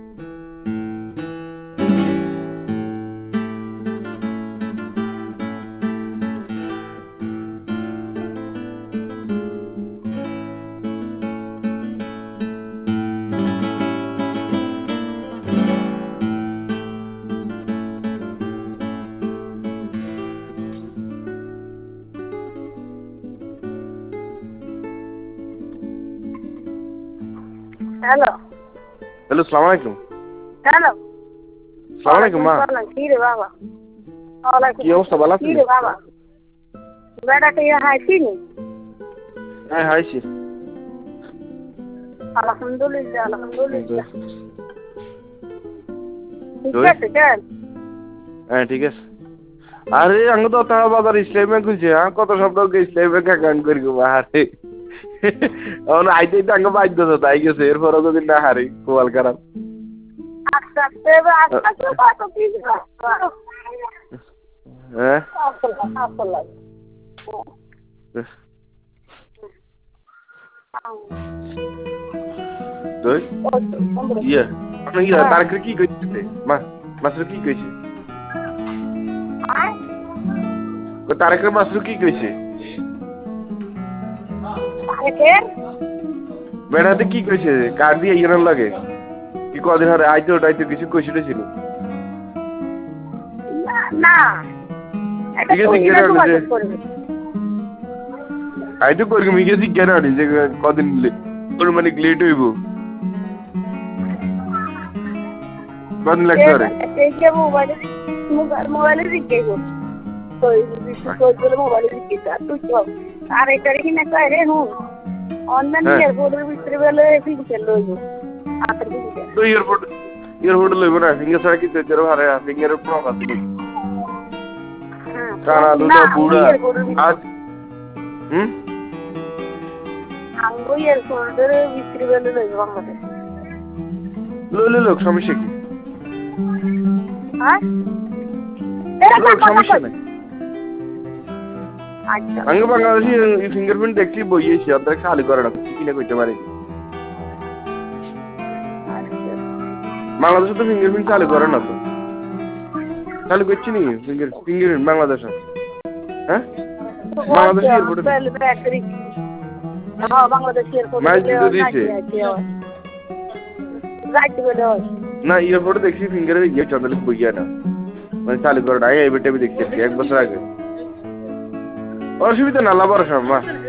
Hello hello, সালাম আলাইকুম। Hello সালাম আলাইকুম মা। কি রে বাবা? কি অবস্থা, ভালো আছেন? কি রে বাবা, বেড়াতে হাইছি নি? হ্যাঁ, হাইছি। আলহামদুলিল্লাহ আলহামদুলিল্লাহ। ঠিক তুই? আছে চল। হ্যাঁ ঠিক আছে। আরে আঙ্গ তো তারা বাজার ইসলামী ব্যাংক খুলছে, কত শব্দ ইসলামী ব্যাংক অ্যাকাউন্ট করি গো আরে। এখন আইতেই তো আঙ্গ বাধ্য তো তাই গেছে, এরপরও যদি না হারি কোয়াল খারাপ। আস্তে আস্তে আস্তে আস্তে কত কি হ্যাঁ তুই ইয়ে আপনার ইয়ে তারকে কি কইছে মা? মাসরু কি কইছে? তারকের মাসরু কি কইছে? বেড়াতে কি কইছে? কার দিয়ে ইরান লাগে কি কদিন ধরে আইতে ওটাইতে কিছু কইছিল ছিল না? ঠিক আছে আইতো করি মিগে জিজ্ঞাসা করি যে কদিন তোর মানে লেট হইব, কদিন লাগতে পারে? মোবাইলে জিজ্ঞেস মোবাইলে জিজ্ঞেস তুই চল আর এই তারিখে না কয় রে হুন অনলাইন এয়ারপোর্টের ভিতরে বেলে ফিঙ্গার লইব তো এয়ারপোর্ট লইব না, ফিঙ্গার ছাড়া কি তোর হারে ফিঙ্গারের প্রভাব আছে কি? কানা দুটো বুড়া আজ আঙ্গো এয়ারপোর্টের ভিতরে বেলে লইব বাংলাদেশ লইলে লোক সমস্যা কি? হ্যাঁ সমস্যা নাই। আমি বাংলাদেশি ফিঙ্গারপ্রিন্ট দেখছি বইয়েছি অর্ধেক খালি করে না কি কিনে কইতে পারি। বাংলাদেশে তো ফিঙ্গারপ্রিন্ট চালু করে না তো, চালু করছি নি ফিঙ্গারপ্রিন্ট বাংলাদেশে? হ্যাঁ বাংলাদেশি এয়ারপোর্টে না এয়ারপোর্টে দেখছি ফিঙ্গারের ইয়ে চন্দ্রলিক বইয়া না মানে চালু করে না। এই বেটা দেখছি 1 বছর আগে। অসুবিধা না, লাভ আর মা।